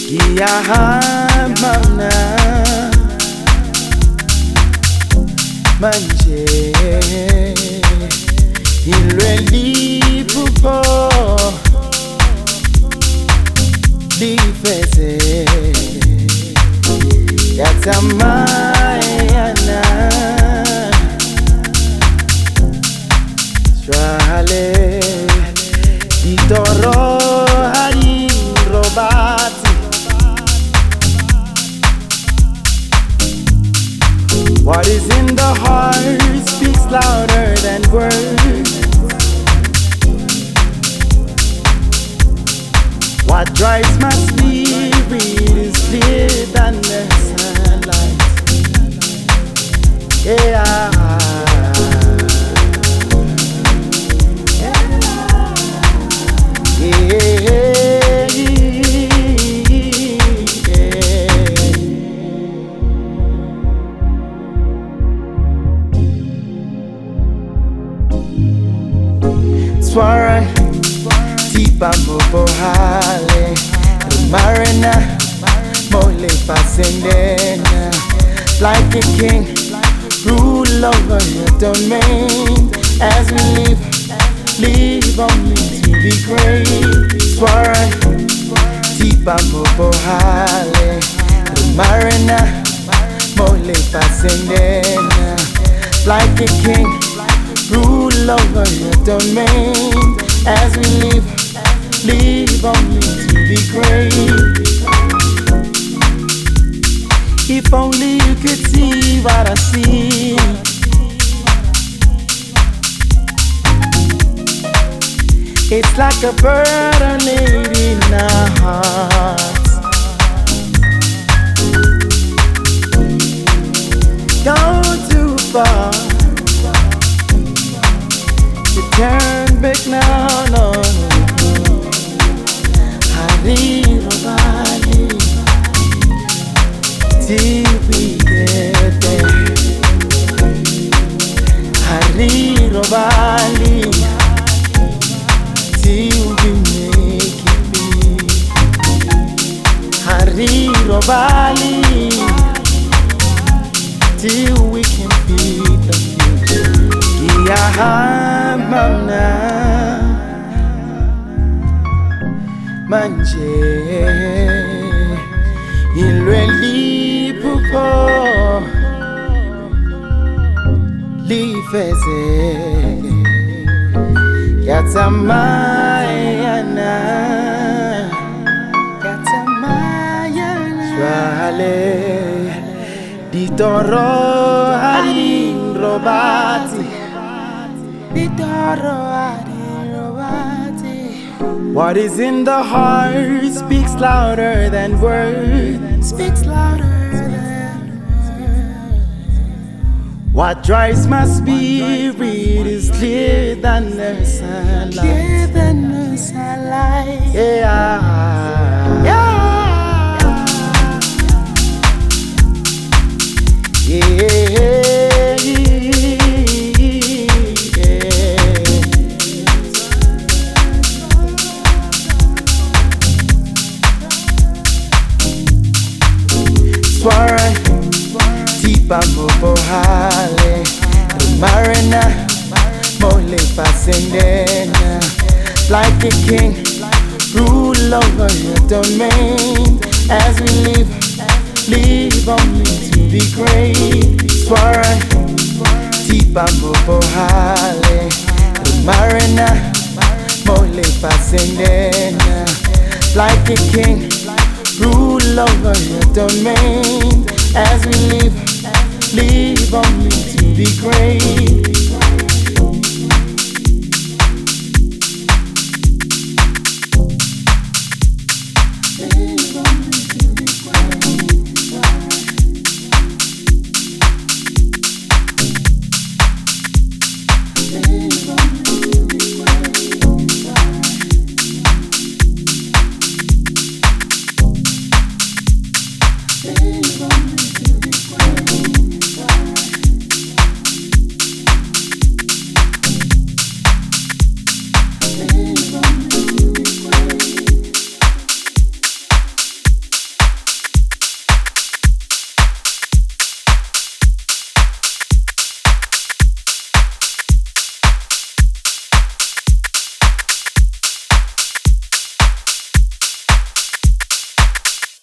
Giyahamana manje ilweli pupo difese yatamayana swale itoro hari robati. What is in the heart speaks louder than words. What drives my spirit is clearer than the sunlight. Yeah. Swara tipa mobohale marina mole pasendena like a king rule over your domain as we live only to be great. Swara tipa mobohale marina mole pasendena like a king rule over your domain as we live only to be great. If only you could see what I see. It's like a burden in our hearts. Gone too far. Turn back now, no. Hariro Bali, till we get there. Hariro Bali, till we make it big. Hariro Bali, till we can feed the future. Giyahamana manje ilweli pupo lifeze yatamayana swale ditoro hari robati. What is in the heart speaks louder than words. Speaks louder than words. What drives my spirit is clearer than the sunlight. Clearer than the sunlight. Yeah. Yeah. Yeah. Swara tipa mobohale marina mole pasendena like a king rule over your domain as we live only to be great. Swara tipa mobohale marina mole pasendena like a king rule over your domain as we live only to be great.